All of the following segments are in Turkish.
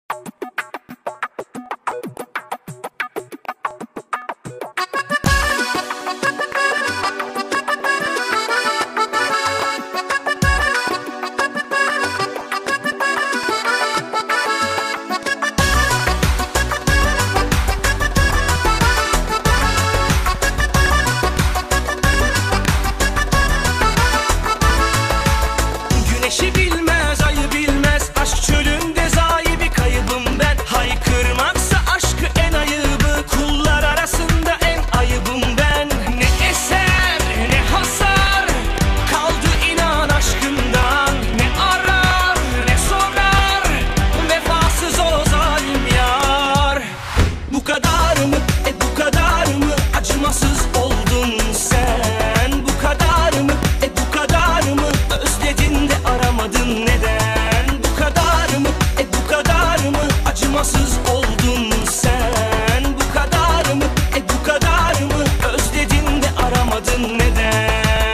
Güneşi bilmez, ayı bilmez, aşk çölünde zayi bir kaybım ben. Haykırmaksa aşkı en ayıbı, kullar arasında en ayıbım ben. Ne eser ne hasar kaldı inan aşkından. Ne arar ne sorar, vefasız o zalim yar. Bu kadar mı, bu kadar mı acımasız oldun sen? Bu kadar mı, bu kadar mı özledin de aramadın neden? Bu kadar mı, bu kadar mı acımasız oldun sen? Bu kadar mı, bu kadar mı özledin de aramadın neden?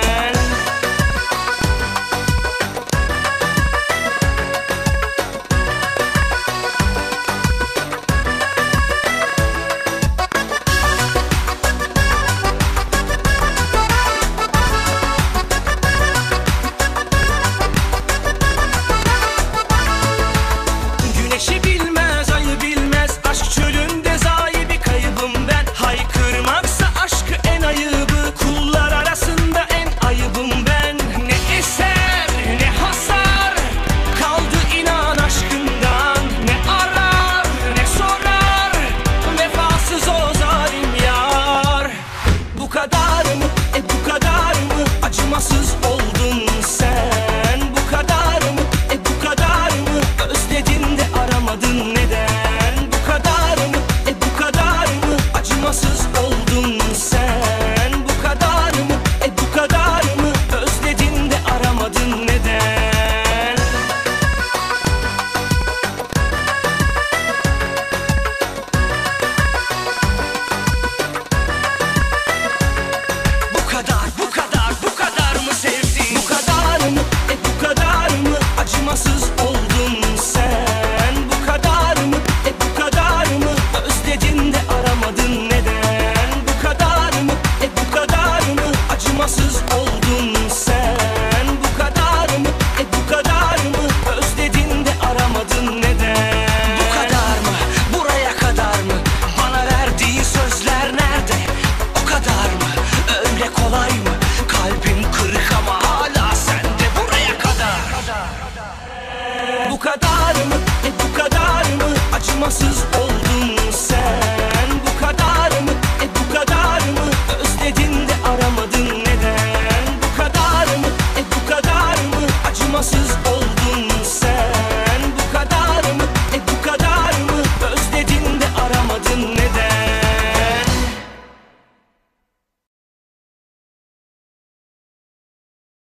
Güneşi bilmez, ayı bilmez, aşk çölünde zayi bir kaybım ben. Haykırmaksa aşkı en ayıbı, kullar arasında en ayıbım ben. Ne eser ne hasar kaldı inan aşkından. Ne arar ne sorar, vefasız o zalim yar. Bu kadar mı, bu kadar mı acımasız oldun sen? Bu kadar mı, bu kadar mı özledin de aramadın neden? Bu kadar mı, bu kadar mı acımasız oldun sen? Bu kadar mı, bu kadar mı özledin de aramadın neden? Bu kadar, bu kadar, bu kadar mı sevdin? Bu kadar mı, bu kadar mı acımasız oldun sen? Bu kadar mı, bu kadar mı özledin de aramadın neden? Bu kadar mı, bu kadar mı acımasız oldun sen? Bu kadar mı, bu kadar mı özledin de aramadın neden? Bu kadar mı, buraya kadar mı? Bana verdiğin sözler nerede? O kadar mı, öyle kolay mı? Kalbim kırık ama hala sende, buraya kadar. Bu kadar mı, bu kadar mı acımasız oldun sen? Bu kadar mı, bu kadar mı özledin de aramadın neden? Bu kadar mı, bu kadar mı acımasız oldun sen? Bu kadar mı, bu kadar mı özledin de aramadın neden?